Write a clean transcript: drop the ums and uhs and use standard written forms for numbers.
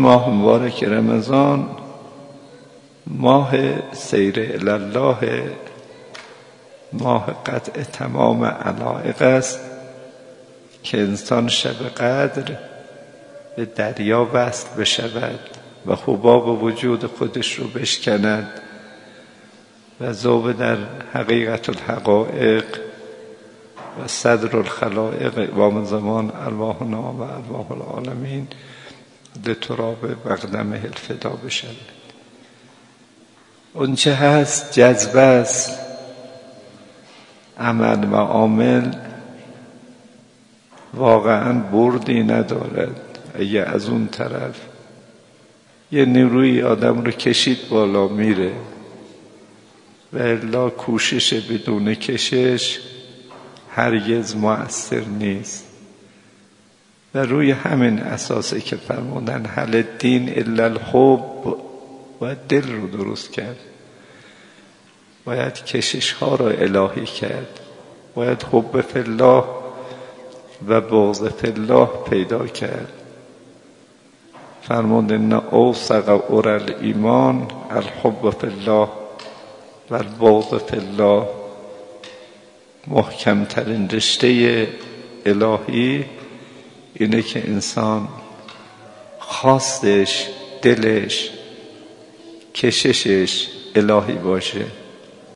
ماه مبارک رمضان ماه سیر الله، ماه قطع تمام علایق است که انسان شب قدر به دریا وصل بشود و حباب وجود خودش رو بشکند و ذوب در حقیقت الحقایق و صدر الخلائق اقوام زمان ارواحنا و ارواح العالمین لتراب مقدمه الفدا بشود. اون چه هست جذبه است، عمل و عامل واقعا بردی ندارد. اگه از اون طرف یه نیروی آدم رو کشید بالا میره و الا کوشش بدون کشش هرگز مؤثر نیست. و روی همین اساسه که فرمودن هل الدین الا الحب، باید دل رو درست کرد، باید کشش ها را الهی کرد، باید حب فی الله و بغض فی الله پیدا کرد. فرمودن اوثق عری الایمان الحب فی الله و البغض فی الله. محکمترین رشته الهی اینه که انسان خواستش، دلش، کششش الهی باشه.